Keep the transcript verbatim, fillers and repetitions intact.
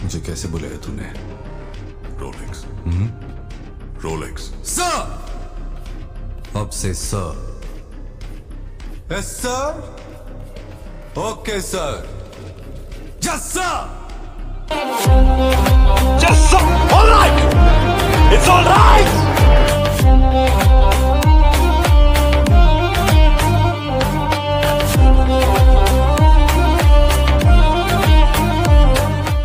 मुझे कैसे बुलाया तूने? रोलेक्स। रोलेक्स। सर! अब से sir. Yes sir. Okay sir. Yes sir. Yes, sir. All right. It's all right.